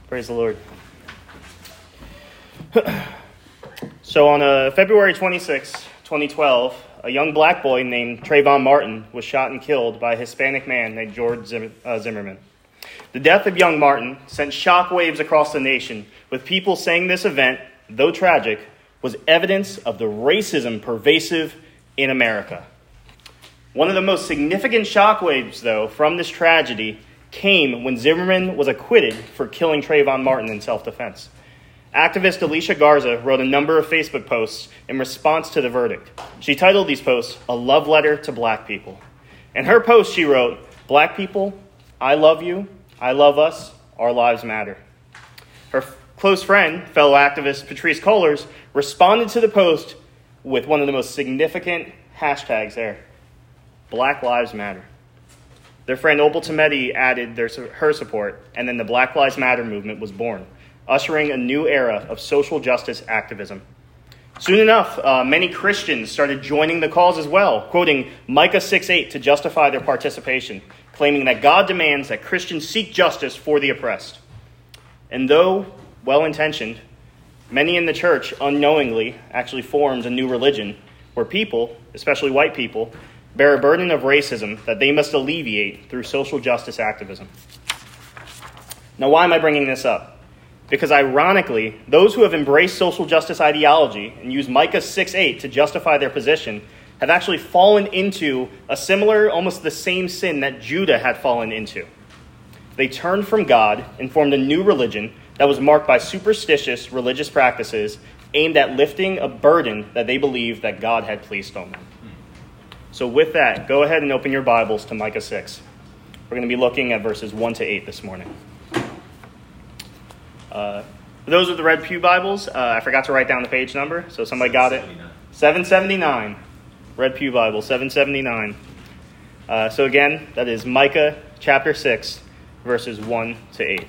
Praise the Lord. So on February 26, 2012, a young black boy named Trayvon Martin was shot and killed by a Hispanic man named George Zimmerman. The death of young Martin sent shockwaves across the nation, with people saying this event, though tragic, was evidence of the racism pervasive in America. One of the most significant shockwaves, though, from this tragedy came when Zimmerman was acquitted for killing Trayvon Martin in self-defense. Activist Alicia Garza wrote a number of Facebook posts in response to the verdict. She titled these posts, "A Love Letter to Black People." In her post, she wrote, "Black people, I love you, I love us, our lives matter." Her close friend, fellow activist Patrisse Cullors, responded to the post with one of the most significant hashtags there, Black Lives Matter. Their friend Opal Tometi added her support, and then the Black Lives Matter movement was born, ushering a new era of social justice activism. Soon enough, many Christians started joining the cause as well, quoting Micah 6:8 to justify their participation, claiming that God demands that Christians seek justice for the oppressed. And though well-intentioned, many in the church unknowingly actually formed a new religion where people, especially white people, bear a burden of racism that they must alleviate through social justice activism. Now, why am I bringing this up? Because ironically, those who have embraced social justice ideology and use Micah 6:8 to justify their position have actually fallen into a similar, almost the same sin that Judah had fallen into. They turned from God and formed a new religion that was marked by superstitious religious practices aimed at lifting a burden that they believed that God had placed on them. So with that, go ahead and open your Bibles to Micah 6. We're going to be looking at verses 1 to 8 this morning. For those with the Red Pew Bibles, I forgot to write down the page number, so somebody got it. 779. Red Pew Bible, 779. So again, that is Micah chapter 6, verses 1 to 8.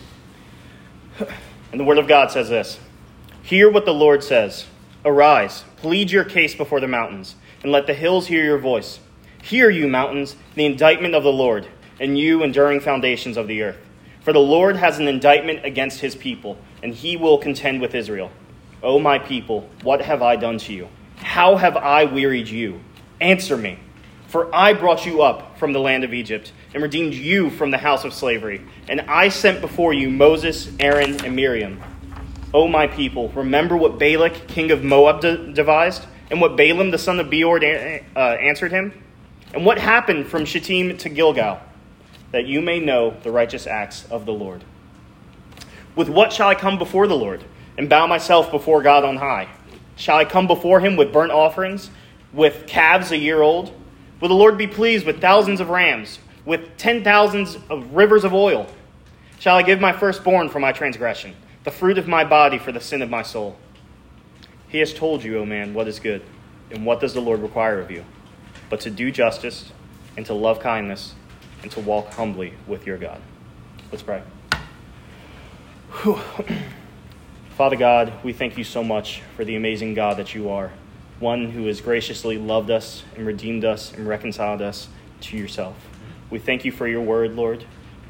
And the Word of God says this, "Hear what the Lord says. Arise, plead your case before the mountains, and let the hills hear your voice. Hear, you mountains, the indictment of the Lord, and you enduring foundations of the earth. For the Lord has an indictment against his people, and he will contend with Israel. O my people, what have I done to you? How have I wearied you? Answer me. For I brought you up from the land of Egypt, and redeemed you from the house of slavery. And I sent before you Moses, Aaron, and Miriam. O my people, remember what Balak, king of Moab, devised, and what Balaam, the son of Beor, answered him, and what happened from Shittim to Gilgal, that you may know the righteous acts of the Lord. With what shall I come before the Lord, and bow myself before God on high? Shall I come before him with burnt offerings, with calves a year old? Will the Lord be pleased with thousands of rams, with 10,000s of rivers of oil? Shall I give my firstborn for my transgression, the fruit of my body for the sin of my soul? He has told you, O man, what is good, and what does the Lord require of you, but to do justice, and to love kindness, and to walk humbly with your God." Let's pray. Whew. Father God, we thank you so much for the amazing God that you are, one who has graciously loved us and redeemed us and reconciled us to yourself. We thank you for your word, Lord.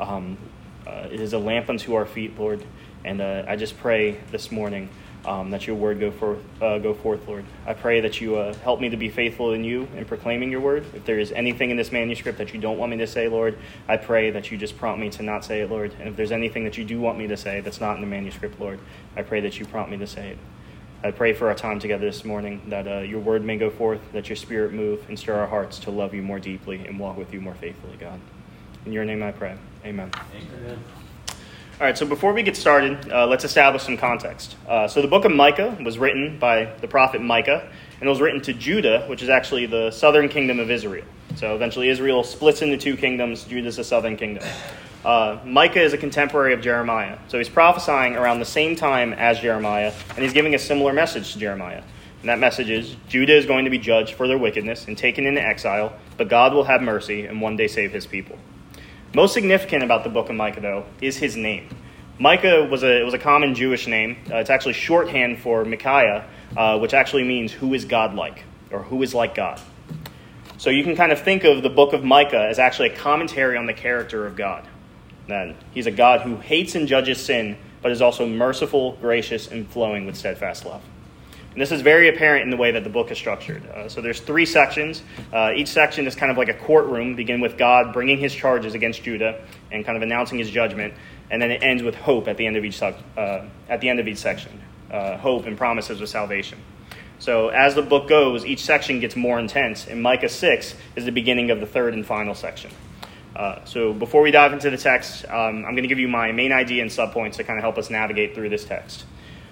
It is a lamp unto our feet, Lord, and I just pray this morning that your word go forth, Lord. I pray that you help me to be faithful in you in proclaiming your word. If there is anything in this manuscript that you don't want me to say, Lord, I pray that you just prompt me to not say it, Lord. And if there's anything that you do want me to say that's not in the manuscript, Lord, I pray that you prompt me to say it. I pray for our time together this morning that your word may go forth, that your spirit move and stir our hearts to love you more deeply and walk with you more faithfully, God. In your name I pray. Amen. Amen. All right, so before we get started, let's establish some context. So the book of Micah was written by the prophet Micah, and it was written to Judah, which is actually the southern kingdom of Israel. So eventually Israel splits into two kingdoms. Judah's the southern kingdom. Micah is a contemporary of Jeremiah. So he's prophesying around the same time as Jeremiah, and he's giving a similar message to Jeremiah. And that message is, Judah is going to be judged for their wickedness and taken into exile, but God will have mercy and one day save his people. Most significant about the book of Micah, though, is his name. Micah was a common Jewish name. It's actually shorthand for Micaiah, which actually means who is God-like, or who is like God. So you can kind of think of the book of Micah as actually a commentary on the character of God. That he's a God who hates and judges sin, but is also merciful, gracious, and flowing with steadfast love. And this is very apparent in the way that the book is structured. So there's 3 sections. Each section is kind of like a courtroom, begin with God bringing his charges against Judah and kind of announcing his judgment, and then it ends with hope at the end of each section. Hope and promises of salvation. So as the book goes, each section gets more intense, and Micah 6 is the beginning of the 3rd and final section. So before we dive into the text, I'm going to give you my main idea and subpoints to kind of help us navigate through this text.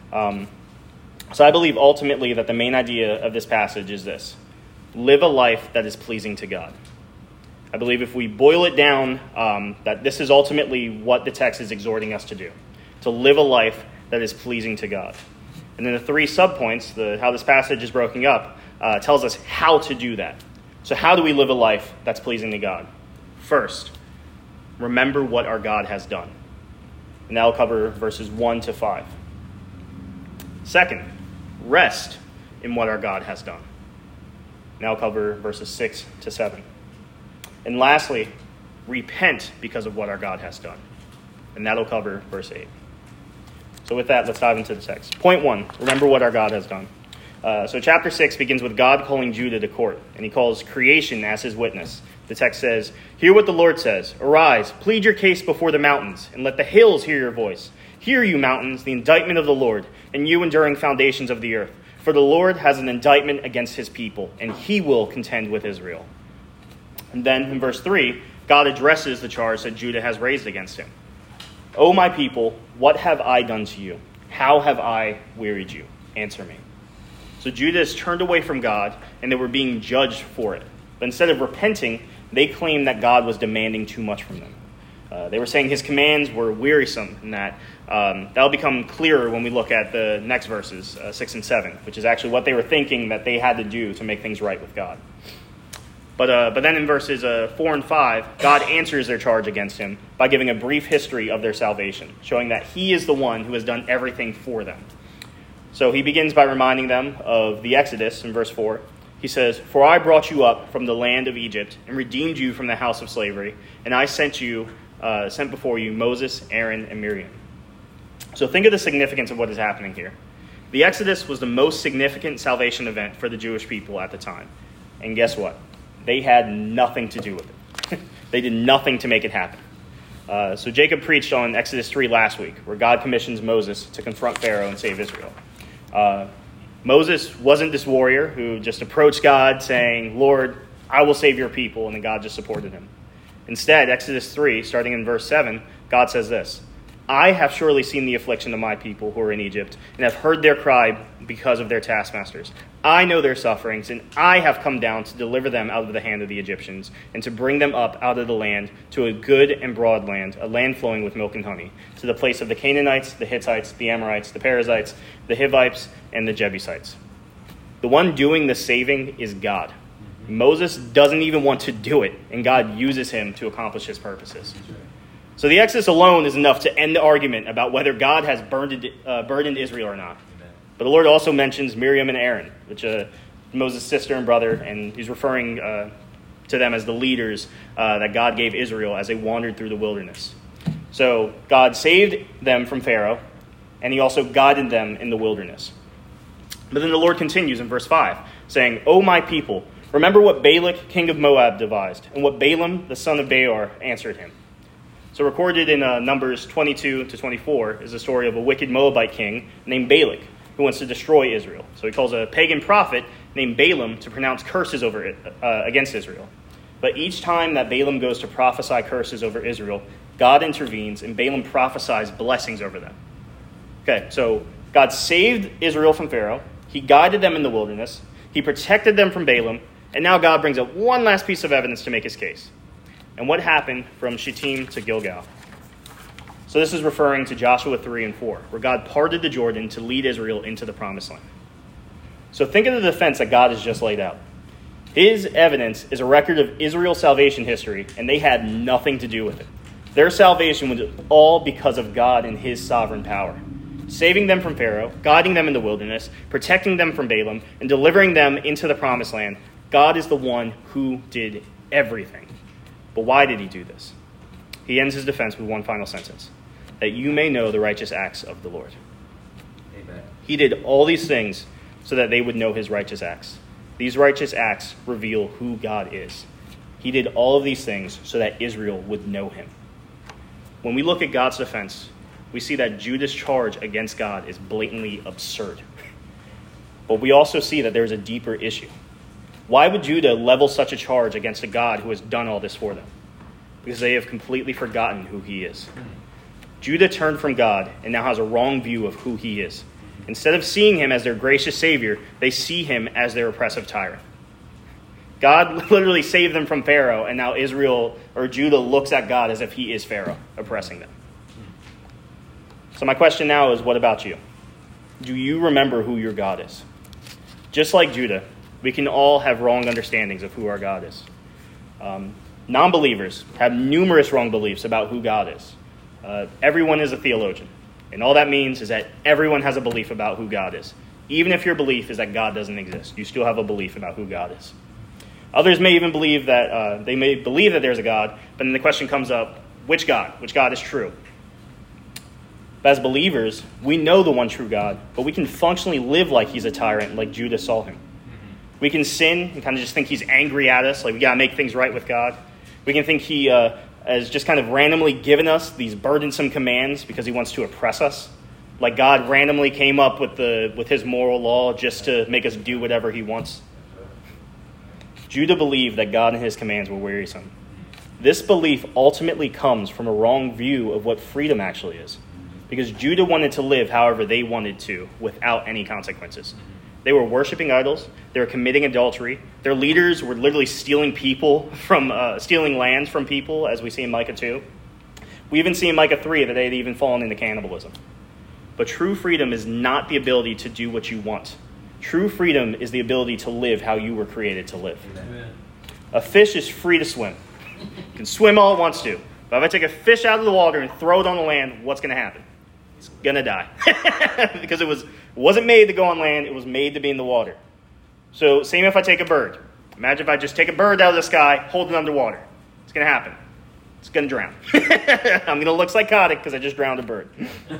So I believe ultimately that the main idea of this passage is this: live a life that is pleasing to God. I believe if we boil it down, that this is ultimately what the text is exhorting us to do, to live a life that is pleasing to God. And then the 3 subpoints, how this passage is broken up, tells us how to do that. So how do we live a life that's pleasing to God? First, remember what our God has done. And that will cover verses 1 to 5. Second, rest in what our God has done. And that will cover verses 6 to 7. And lastly, repent because of what our God has done. And that'll cover verse 8. So with that, let's dive into the text. Point 1, remember what our God has done. So chapter 6 begins with God calling Judah to court, and he calls creation as his witness. The text says, "Hear what the Lord says. Arise, plead your case before the mountains, and let the hills hear your voice. Hear, you mountains, the indictment of the Lord, and you enduring foundations of the earth. For the Lord has an indictment against his people, and he will contend with Israel." And then in verse 3, God addresses the charge that Judah has raised against him. "O my people, what have I done to you? How have I wearied you? Answer me." So Judah has turned away from God, and they were being judged for it. But instead of repenting, they claimed that God was demanding too much from them. They were saying his commands were wearisome, and that'll become clearer when we look at the next verses, 6 and 7, which is actually what they were thinking that they had to do to make things right with God. But then in verses 4 and 5, God answers their charge against him by giving a brief history of their salvation, showing that he is the one who has done everything for them. So he begins by reminding them of the Exodus in verse 4. He says, "For I brought you up from the land of Egypt and redeemed you from the house of slavery, and I sent before you Moses, Aaron, and Miriam." So think of the significance of what is happening here. The Exodus was the most significant salvation event for the Jewish people at the time. And guess what? They had nothing to do with it. They did nothing to make it happen. So Jacob preached on Exodus 3 last week, where God commissions Moses to confront Pharaoh and save Israel. Moses wasn't this warrior who just approached God saying, "Lord, I will save your people," and then God just supported him. Instead, Exodus 3, starting in verse 7, God says this: "I have surely seen the affliction of my people who are in Egypt, and have heard their cry because of their taskmasters. I know their sufferings, and I have come down to deliver them out of the hand of the Egyptians, and to bring them up out of the land to a good and broad land, a land flowing with milk and honey, to the place of the Canaanites, the Hittites, the Amorites, the Perizzites, the Hivites, and the Jebusites." The one doing the saving is God. Moses doesn't even want to do it, and God uses him to accomplish his purposes. So the Exodus alone is enough to end the argument about whether God has burdened Israel or not. But the Lord also mentions Miriam and Aaron, which Moses' sister and brother, and he's referring to them as the leaders that God gave Israel as they wandered through the wilderness. So God saved them from Pharaoh, and he also guided them in the wilderness. But then the Lord continues in verse 5, saying, "O my people, remember what Balak, king of Moab, devised, and what Balaam, the son of Beor, answered him." So recorded in Numbers 22 to 24 is the story of a wicked Moabite king named Balak, who wants to destroy Israel. So he calls a pagan prophet named Balaam to pronounce curses against Israel. But each time that Balaam goes to prophesy curses over Israel, God intervenes and Balaam prophesies blessings over them. Okay, so God saved Israel from Pharaoh. He guided them in the wilderness. He protected them from Balaam. And now God brings up one last piece of evidence to make his case. And what happened from Shittim to Gilgal? So this is referring to Joshua 3 and 4, where God parted the Jordan to lead Israel into the promised land. So think of the defense that God has just laid out. His evidence is a record of Israel's salvation history, and they had nothing to do with it. Their salvation was all because of God and his sovereign power. Saving them from Pharaoh, guiding them in the wilderness, protecting them from Balaam, and delivering them into the promised land. God is the one who did everything. But why did he do this? he ends his defense with one final sentence. That you may know the righteous acts of the Lord. Amen. He did all these things so that they would know his righteous acts. These righteous acts reveal who God is. He did all of these things so that Israel would know him. When we look at God's defense, we see that Judah's charge against God is blatantly absurd. But we also see that there's a deeper issue. Why would Judah level such a charge against a God who has done all this for them? Because they have completely forgotten who he is. Judah turned from God and now has a wrong view of who he is. Instead of seeing him as their gracious Savior, they see him as their oppressive tyrant. God literally saved them from Pharaoh, and now Judah looks at God as if he is Pharaoh, oppressing them. So my question now is, what about you? Do you remember who your God is? Just like Judah, we can all have wrong understandings of who our God is. Non-believers have numerous wrong beliefs about who God is. Everyone is a theologian. And all that means is that everyone has a belief about who God is. Even if your belief is that God doesn't exist, you still have a belief about who God is. Others may even believe that there's a God, but then the question comes up, which God? Which God is true? But as believers, we know the one true God, but we can functionally live like he's a tyrant, like Judah saw him. We can sin and kind of just think he's angry at us, like we got to make things right with God. We can think he has just kind of randomly given us these burdensome commands because he wants to oppress us. Like God randomly came up with his moral law just to make us do whatever he wants. Judah believed that God and his commands were wearisome. This belief ultimately comes from a wrong view of what freedom actually is. Because Judah wanted to live however they wanted to without any consequences. They were worshiping idols. They were committing adultery. Their leaders were literally stealing lands from people, as we see in Micah 2. We even see in Micah 3 that they had even fallen into cannibalism. But true freedom is not the ability to do what you want. True freedom is the ability to live how you were created to live. Amen. A fish is free to swim. It can swim all it wants to. But if I take a fish out of the water and throw it on the land, what's going to happen? It's going to die. Because it wasn't made to go on land. It was made to be in the water. So same if I take a bird. Imagine if I just take a bird out of the sky, hold it underwater. What's going to happen? It's going to drown. I'm going to look psychotic because I just drowned a bird.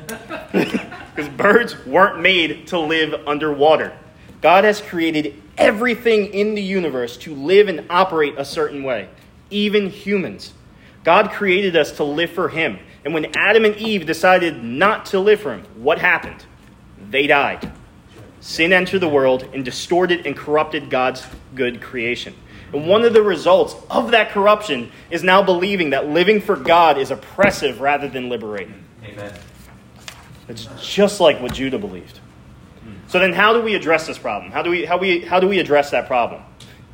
Because birds weren't made to live underwater. God has created everything in the universe to live and operate a certain way, even humans. God created us to live for him. And when Adam and Eve decided not to live for him, what happened? They died. Sin entered the world and distorted and corrupted God's good creation. And one of the results of that corruption is now believing that living for God is oppressive rather than liberating. Amen. It's just like what Judah believed. So then how do we address this problem? How do we address that problem?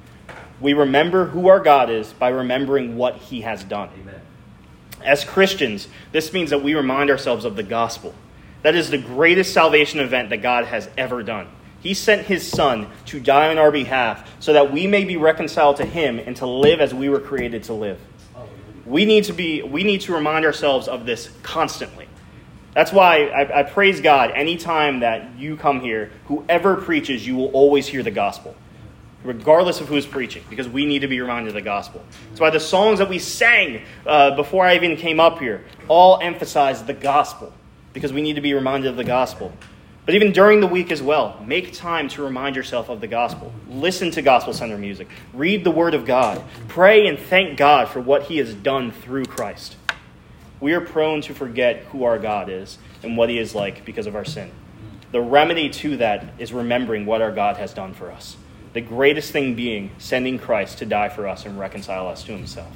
We remember who our God is by remembering what he has done. Amen. As Christians, this means that we remind ourselves of the gospel. That is the greatest salvation event that God has ever done. He sent his son to die on our behalf so that we may be reconciled to him and to live as we were created to live. We need to remind ourselves of this constantly. That's why I praise God anytime that you come here. Whoever preaches, you will always hear the gospel, regardless of who's preaching, because we need to be reminded of the gospel. That's why the songs that we sang before I even came up here all emphasize the gospel, because we need to be reminded of the gospel. But even during the week as well, make time to remind yourself of the gospel. Listen to gospel-centered music. Read the word of God. Pray and thank God for what he has done through Christ. We are prone to forget who our God is and what he is like because of our sin. The remedy to that is remembering what our God has done for us. The greatest thing being sending Christ to die for us and reconcile us to himself.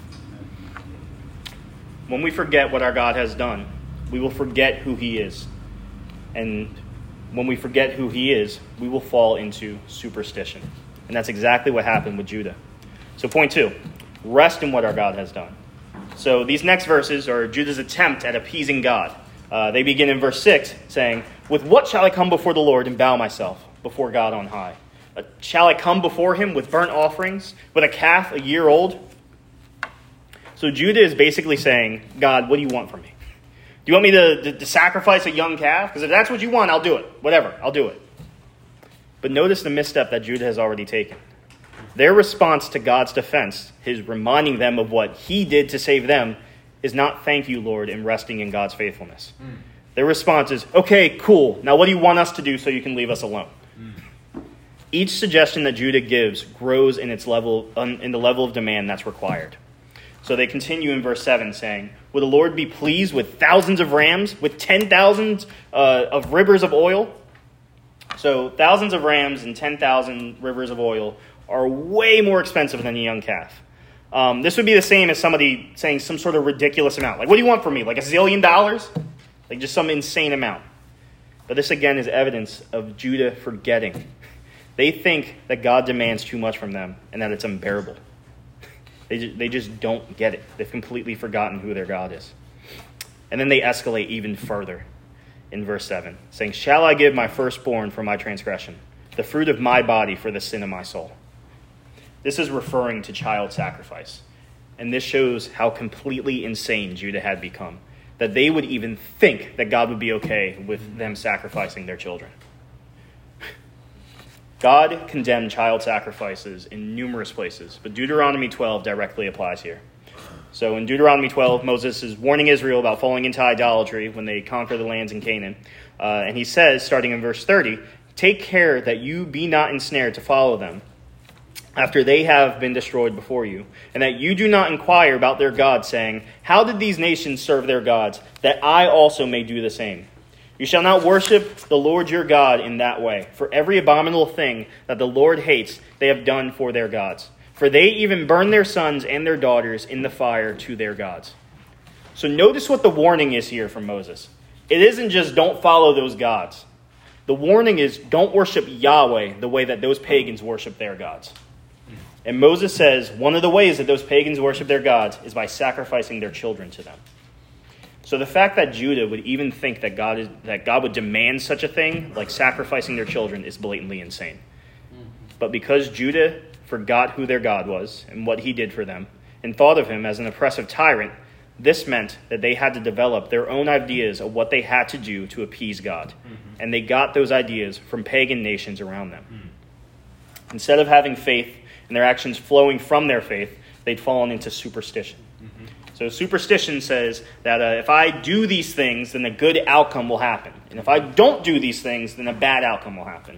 When we forget what our God has done, we will forget who he is. And when we forget who he is, we will fall into superstition. And that's exactly what happened with Judah. So point 2, rest in what our God has done. So these next verses are Judah's attempt at appeasing God. They begin in verse 6 saying, "With what shall I come before the Lord and bow myself before God on high? Shall I come before him with burnt offerings, with a calf a year old?" So Judah is basically saying, God, what do you want from me? Do you want me to sacrifice a young calf? Because if that's what you want, I'll do it. Whatever, I'll do it. But notice the misstep that Judah has already taken. Their response to God's defense, his reminding them of what he did to save them, is not thank you, Lord, and resting in God's faithfulness. Their response is, okay, cool. Now what do you want us to do so you can leave us alone? Each suggestion that Judah gives grows in its level, in the level of demand that's required. So they continue in verse 7 saying, will the Lord be pleased with thousands of rams, with 10,000 of rivers of oil? So thousands of rams and 10,000 rivers of oil are way more expensive than a young calf. This would be the same as somebody saying some sort of ridiculous amount. Like, what do you want from me? Like $1 zillion? Like just some insane amount. But this again is evidence of Judah forgetting. They think that God demands too much from them and that it's unbearable. They just don't get it. They've completely forgotten who their God is. And then they escalate even further in verse 7, saying, shall I give my firstborn for my transgression, the fruit of my body for the sin of my soul? This is referring to child sacrifice. And this shows how completely insane Judah had become, that they would even think that God would be okay with them sacrificing their children. God condemned child sacrifices in numerous places, but Deuteronomy 12 directly applies here. So in Deuteronomy 12, Moses is warning Israel about falling into idolatry when they conquer the lands in Canaan. And he says, starting in verse 30, take care that you be not ensnared to follow them after they have been destroyed before you, and that you do not inquire about their gods, saying, how did these nations serve their gods, that I also may do the same? You shall not worship the Lord your God in that way, for every abominable thing that the Lord hates they have done for their gods. For they even burn their sons and their daughters in the fire to their gods. So notice what the warning is here from Moses. It isn't just don't follow those gods. The warning is don't worship Yahweh the way that those pagans worship their gods. And Moses says one of the ways that those pagans worship their gods is by sacrificing their children to them. So the fact that Judah would even think that God would demand such a thing, like sacrificing their children, is blatantly insane. But because Judah forgot who their God was and what he did for them, and thought of him as an oppressive tyrant, this meant that they had to develop their own ideas of what they had to do to appease God. And they got those ideas from pagan nations around them. Instead of having faith and their actions flowing from their faith, they'd fallen into superstition. So superstition says that if I do these things, then a good outcome will happen. And if I don't do these things, then a bad outcome will happen.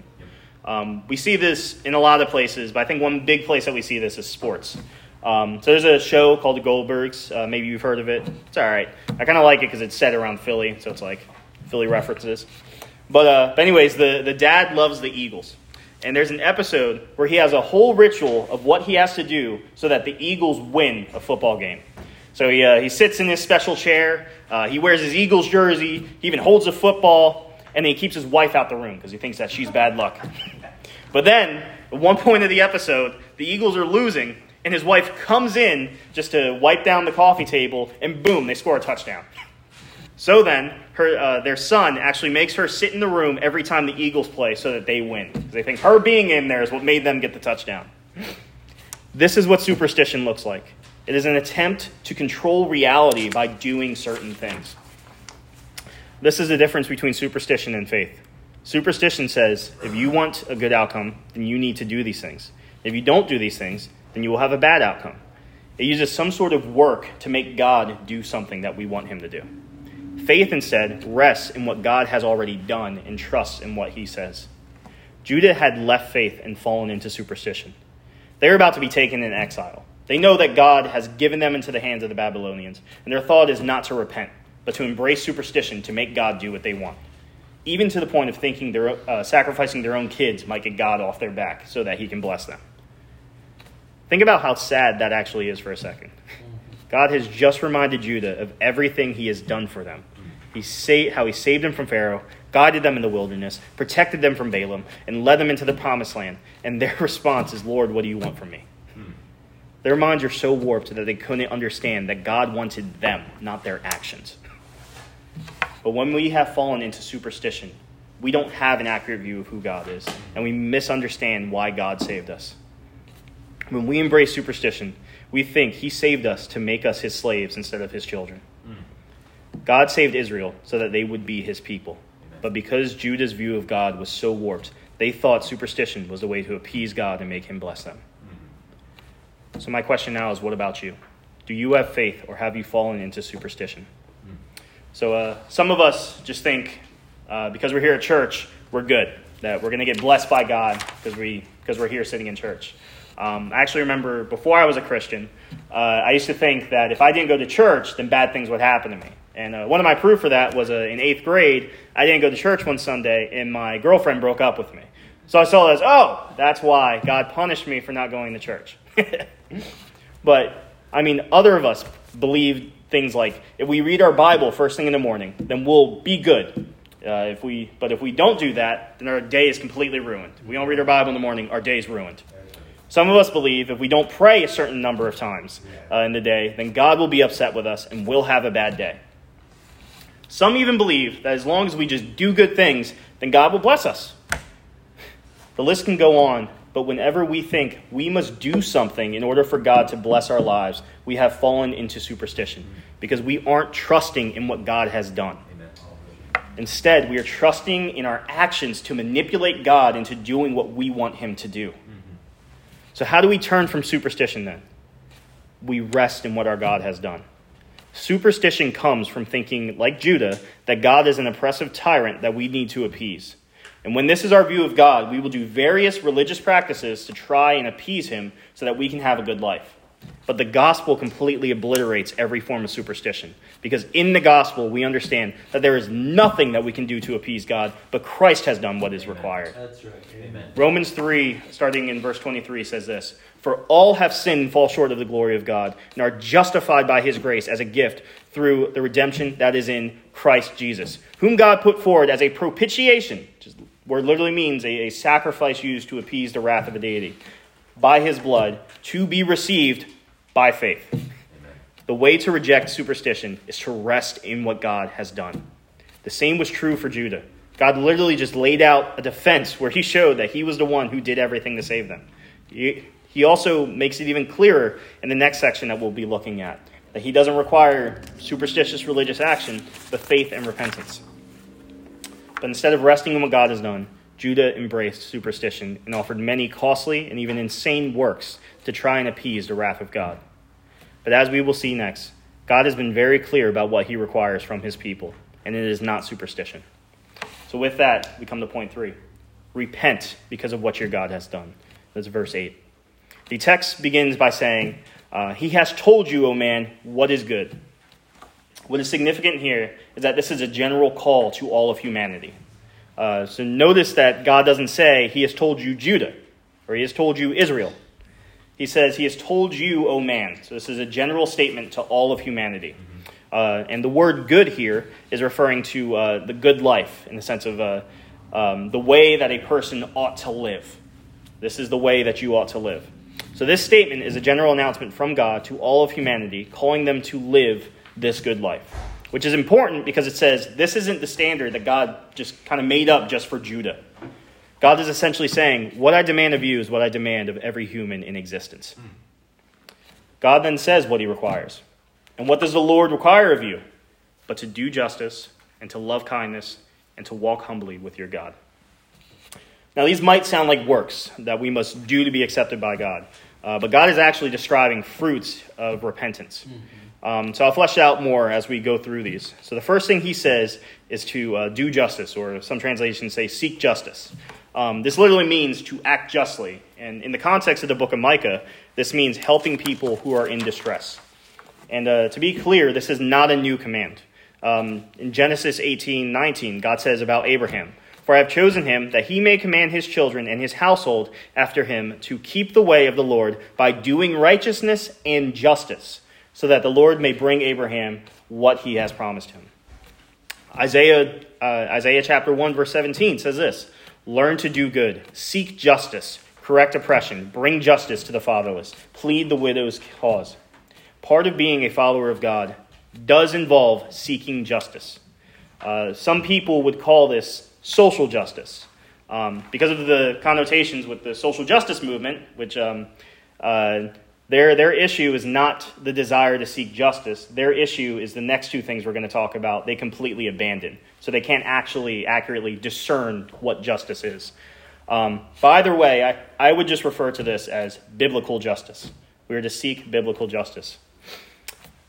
We see this in a lot of places, but I think one big place that we see this is sports. So there's a show called The Goldbergs. Maybe you've heard of it. It's all right. I kind of like it because it's set around Philly, so it's like Philly references. But anyways, the dad loves the Eagles. And there's an episode where he has a whole ritual of what he has to do so that the Eagles win a football game. So he sits in his special chair, he wears his Eagles jersey, he even holds a football, and then he keeps his wife out the room because he thinks that she's bad luck. But then, at one point of the episode, the Eagles are losing, and his wife comes in just to wipe down the coffee table, and boom, they score a touchdown. So then, their son actually makes her sit in the room every time the Eagles play so that they win. Because they think her being in there is what made them get the touchdown. This is what superstition looks like. It is an attempt to control reality by doing certain things. This is the difference between superstition and faith. Superstition says, if you want a good outcome, then you need to do these things. If you don't do these things, then you will have a bad outcome. It uses some sort of work to make God do something that we want him to do. Faith, instead, rests in what God has already done and trusts in what he says. Judah had left faith and fallen into superstition. They're about to be taken in exile. They know that God has given them into the hands of the Babylonians, and their thought is not to repent, but to embrace superstition to make God do what they want, even to the point of thinking sacrificing their own kids might get God off their back so that he can bless them. Think about how sad that actually is for a second. God has just reminded Judah of everything he has done for them. How he saved them from Pharaoh, guided them in the wilderness, protected them from Balaam, and led them into the promised land. And their response is, Lord, what do you want from me? Their minds are so warped that they couldn't understand that God wanted them, not their actions. But when we have fallen into superstition, we don't have an accurate view of who God is, and we misunderstand why God saved us. When we embrace superstition, we think he saved us to make us his slaves instead of his children. God saved Israel so that they would be his people. But because Judah's view of God was so warped, they thought superstition was the way to appease God and make him bless them. So my question now is, what about you? Do you have faith, or have you fallen into superstition? So some of us just think because we're here at church, we're good, that we're going to get blessed by God because we're here sitting in church. I actually remember before I was a Christian, I used to think that if I didn't go to church, then bad things would happen to me. And one of my proof for that was in 8th grade, I didn't go to church one Sunday, and my girlfriend broke up with me. So I saw it as, that's why God punished me for not going to church. But, other of us believe things like, if we read our Bible first thing in the morning, then we'll be good. But if we don't do that, then our day is completely ruined. If we don't read our Bible in the morning, our day is ruined. Some of us believe if we don't pray a certain number of times in the day, then God will be upset with us and we'll have a bad day. Some even believe that as long as we just do good things, then God will bless us. The list can go on, but whenever we think we must do something in order for God to bless our lives, we have fallen into superstition because we aren't trusting in what God has done. Instead, we are trusting in our actions to manipulate God into doing what we want him to do. So how do we turn from superstition then? We rest in what our God has done. Superstition comes from thinking, like Judah, that God is an oppressive tyrant that we need to appease. And when this is our view of God, we will do various religious practices to try and appease him so that we can have a good life. But the gospel completely obliterates every form of superstition. Because in the gospel, we understand that there is nothing that we can do to appease God, but Christ has done what is required. That's right. Amen. Romans 3, starting in verse 23, says this: "For all have sinned and fall short of the glory of God, and are justified by his grace as a gift through the redemption that is in Christ Jesus, whom God put forward as a propitiation," which is, word literally means a sacrifice used to appease the wrath of a deity, "by his blood, to be received by faith." Amen. The way to reject superstition is to rest in what God has done. The same was true for Judah. God literally just laid out a defense where he showed that he was the one who did everything to save them. He also makes it even clearer in the next section that we'll be looking at, that he doesn't require superstitious religious action, but faith and repentance. But instead of resting in what God has done, Judah embraced superstition and offered many costly and even insane works to try and appease the wrath of God. But as we will see next, God has been very clear about what he requires from his people, and it is not superstition. So with that, we come to point 3. Repent because of what your God has done. That's verse 8. The text begins by saying, he has told you, O man, what is good. What is significant here is that this is a general call to all of humanity. So notice that God doesn't say, he has told you Judah, or he has told you Israel. He says, he has told you, O man. So this is a general statement to all of humanity. And the word good here is referring to the good life, in the sense of the way that a person ought to live. This is the way that you ought to live. So this statement is a general announcement from God to all of humanity, calling them to live this good life. Which is important because it says this isn't the standard that God just kind of made up just for Judah. God is essentially saying, what I demand of you is what I demand of every human in existence. God then says what he requires. And what does the Lord require of you? But to do justice and to love kindness and to walk humbly with your God. Now these might sound like works that we must do to be accepted by God. But God is actually describing fruits of repentance. So I'll flesh out more as we go through these. So the first thing he says is to do justice, or some translations say seek justice. This literally means to act justly. And in the context of the book of Micah, this means helping people who are in distress. And to be clear, this is not a new command. In Genesis 18:19, God says about Abraham, "For I have chosen him that he may command his children and his household after him to keep the way of the Lord by doing righteousness and justice, so that the Lord may bring Abraham what he has promised him." Isaiah chapter 1, verse 17 says this: "Learn to do good, seek justice, correct oppression, bring justice to the fatherless, plead the widow's cause." Part of being a follower of God does involve seeking justice. Some people would call this social justice. Because of the connotations with the social justice movement, which their issue is not the desire to seek justice. Their issue is the next two things we're going to talk about. They completely abandon. So they can't actually accurately discern what justice is. But either way, I would just refer to this as biblical justice. We are to seek biblical justice.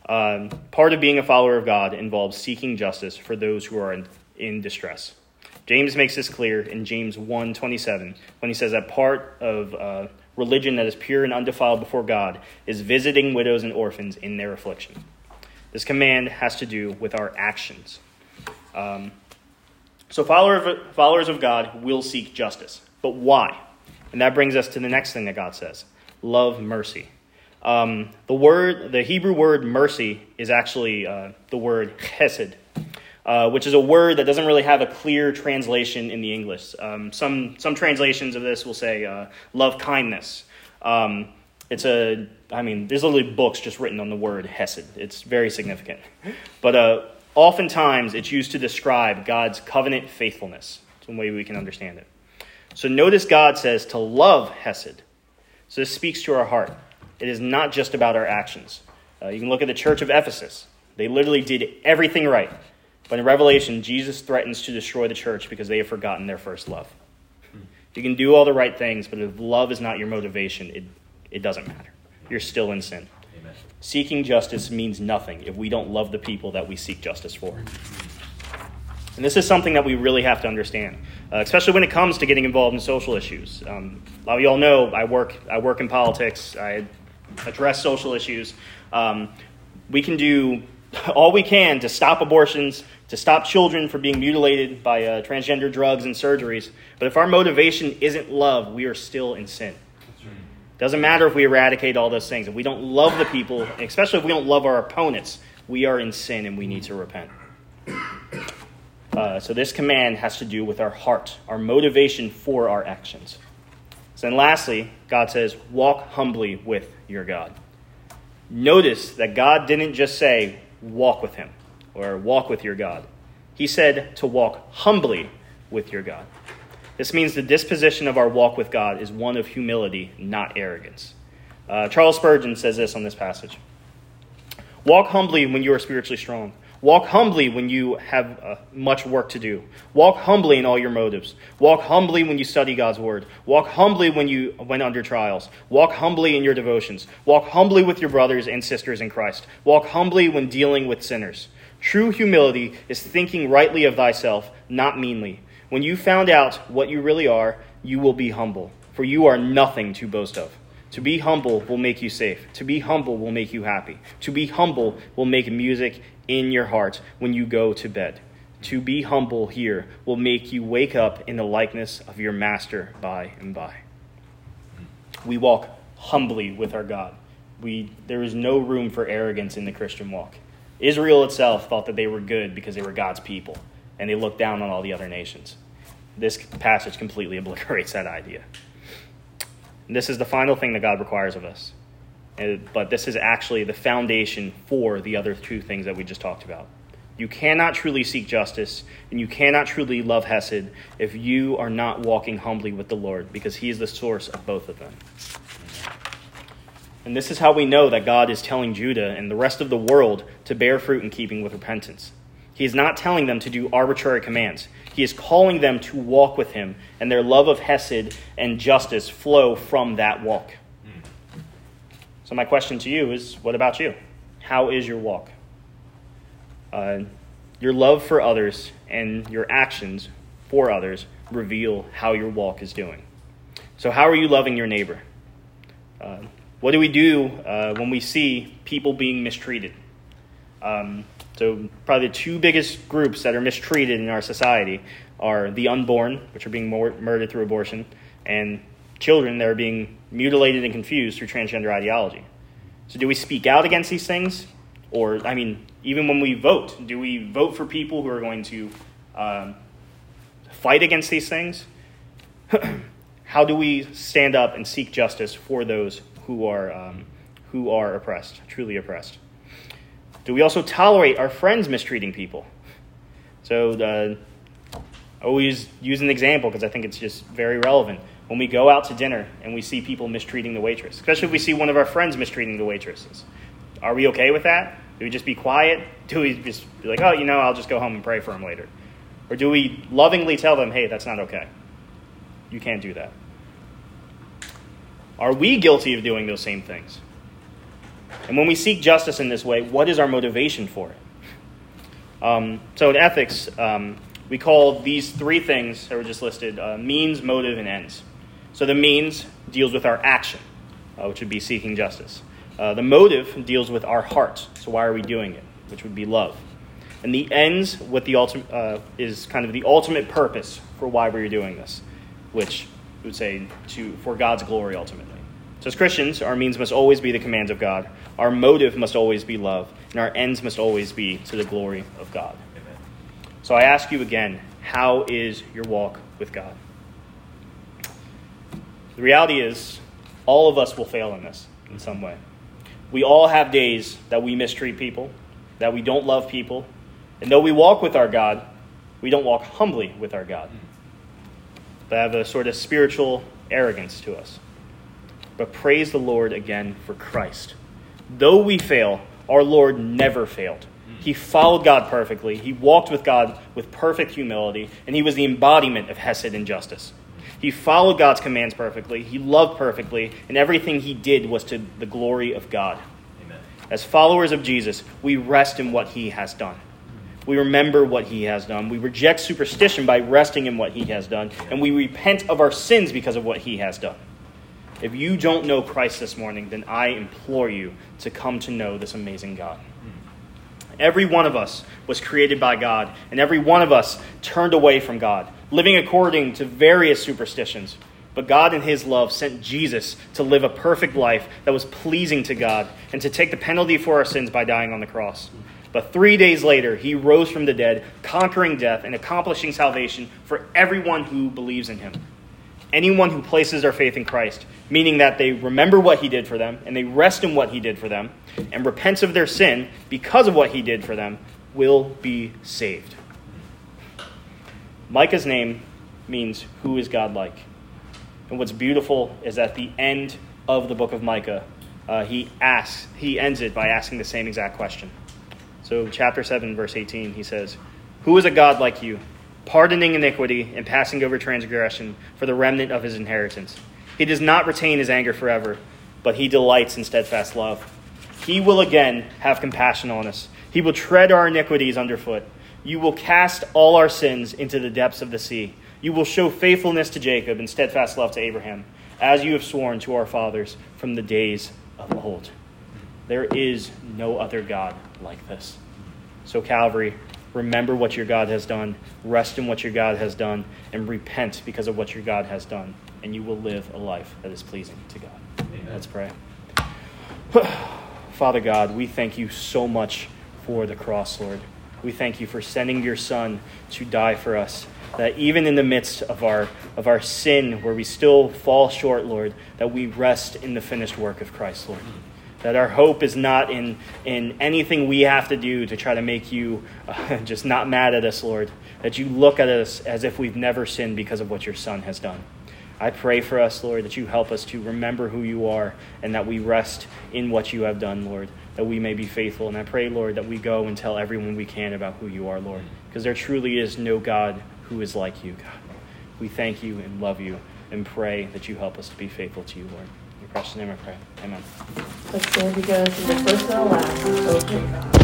Part of being a follower of God involves seeking justice for those who are in distress. James makes this clear in James 1:27 when he says that part of religion that is pure and undefiled before God is visiting widows and orphans in their affliction. This command has to do with our actions. So followers of God will seek justice. But why? And that brings us to the next thing that God says. Love mercy. The Hebrew word mercy is actually the word chesed, which is a word that doesn't really have a clear translation in the English. Some translations of this will say love kindness. There's literally books just written on the word hesed. It's very significant. But oftentimes it's used to describe God's covenant faithfulness. It's one way we can understand it. So notice God says to love hesed. So this speaks to our heart. It is not just about our actions. You can look at the church of Ephesus. They literally did everything right. But in Revelation, Jesus threatens to destroy the church because they have forgotten their first love. You can do all the right things, but if love is not your motivation, it doesn't matter. You're still in sin. Amen. Seeking justice means nothing if we don't love the people that we seek justice for. And this is something that we really have to understand, especially when it comes to getting involved in social issues. A lot of you all know I work in politics. I address social issues. We can do all we can to stop abortions, to stop children from being mutilated by transgender drugs and surgeries. But if our motivation isn't love, we are still in sin. Doesn't matter if we eradicate all those things. If we don't love the people, especially if we don't love our opponents, we are in sin and we need to repent. So this command has to do with our heart, our motivation for our actions. So then lastly, God says, walk humbly with your God. Notice that God didn't just say, walk with him or walk with your God. He said to walk humbly with your God. This means the disposition of our walk with God is one of humility, not arrogance. Charles Spurgeon says this on this passage. Walk humbly when you are spiritually strong. Walk humbly when you have much work to do. Walk humbly in all your motives. Walk humbly when you study God's word. Walk humbly when under trials. Walk humbly in your devotions. Walk humbly with your brothers and sisters in Christ. Walk humbly when dealing with sinners. True humility is thinking rightly of thyself, not meanly. When you found out what you really are, you will be humble, for you are nothing to boast of. To be humble will make you safe. To be humble will make you happy. To be humble will make music in your heart when you go to bed. To be humble here will make you wake up in the likeness of your master by and by. We walk humbly with our God. There is no room for arrogance in the Christian walk. Israel itself thought that they were good because they were God's people, and they looked down on all the other nations. This passage completely obliterates that idea. And this is the final thing that God requires of us. But this is actually the foundation for the other two things that we just talked about. You cannot truly seek justice, and you cannot truly love Hesed if you are not walking humbly with the Lord, because he is the source of both of them. And this is how we know that God is telling Judah and the rest of the world to bear fruit in keeping with repentance. He is not telling them to do arbitrary commands. He is calling them to walk with him, and their love of Hesed and justice flow from that walk. So my question to you is, what about you? How is your walk? Your love for others and your actions for others reveal how your walk is doing. So how are you loving your neighbor? What do we do when we see people being mistreated? So probably the two biggest groups that are mistreated in our society are the unborn, which are being murdered through abortion, and children that are being mutilated and confused through transgender ideology. So do we speak out against these things? Or, even when we vote, do we vote for people who are going to fight against these things? How do we stand up and seek justice for those who are oppressed, truly oppressed? Do we also tolerate our friends mistreating people? So I always use an example because I think it's just very relevant. When we go out to dinner and we see people mistreating the waitress, especially if we see one of our friends mistreating the waitresses, are we okay with that? Do we just be quiet? Do we just be like, I'll just go home and pray for him later? Or do we lovingly tell them, hey, that's not okay? You can't do that. Are we guilty of doing those same things? And when we seek justice in this way, what is our motivation for it? So in ethics, we call these three things that were just listed means, motive, and ends. So the means deals with our action, which would be seeking justice. The motive deals with our heart. So why are we doing it? Which would be love. And the ends, what the is kind of the ultimate purpose for why we're doing this, which we would say for God's glory ultimately. So as Christians, our means must always be the commands of God. Our motive must always be love, and our ends must always be to the glory of God. Amen. So I ask you again, how is your walk with God? The reality is, all of us will fail in this in some way. We all have days that we mistreat people, that we don't love people, and though we walk with our God, we don't walk humbly with our God. But have a sort of spiritual arrogance to us. But praise the Lord again for Christ. Though we fail, our Lord never failed. He followed God perfectly. He walked with God with perfect humility, and he was the embodiment of hesed and justice. He followed God's commands perfectly. He loved perfectly, and everything he did was to the glory of God. Amen. As followers of Jesus, we rest in what he has done. We remember what he has done. We reject superstition by resting in what he has done, and we repent of our sins because of what he has done. If you don't know Christ this morning, then I implore you to come to know this amazing God. Every one of us was created by God, and every one of us turned away from God, living according to various superstitions. But God in his love sent Jesus to live a perfect life that was pleasing to God and to take the penalty for our sins by dying on the cross. But 3 days later, he rose from the dead, conquering death and accomplishing salvation for everyone who believes in him. Anyone who places their faith in Christ, meaning that they remember what he did for them and they rest in what he did for them and repents of their sin because of what he did for them, will be saved. Micah's name means who is God like? And what's beautiful is at the end of the book of Micah, he ends it by asking the same exact question. So chapter 7, verse 18, he says, "Who is a God like you, pardoning iniquity and passing over transgression for the remnant of his inheritance? He does not retain his anger forever, but he delights in steadfast love. He will again have compassion on us. He will tread our iniquities underfoot. You will cast all our sins into the depths of the sea. You will show faithfulness to Jacob and steadfast love to Abraham, as you have sworn to our fathers from the days of old." There is no other God like this. So Calvary, remember what your God has done, rest in what your God has done, and repent because of what your God has done, and you will live a life that is pleasing to God. Amen. Let's pray. Father God, we thank you so much for the cross, Lord. We thank you for sending your Son to die for us, that even in the midst of our sin, where we still fall short, Lord, that we rest in the finished work of Christ, Lord. That our hope is not in anything we have to do to try to make you just not mad at us, Lord. That you look at us as if we've never sinned because of what your Son has done. I pray for us, Lord, that you help us to remember who you are and that we rest in what you have done, Lord, that we may be faithful. And I pray, Lord, that we go and tell everyone we can about who you are, Lord, because there truly is no God who is like you, God. We thank you and love you and pray that you help us to be faithful to you, Lord. In your precious name I pray. Amen. Let's stand together for the first and the last.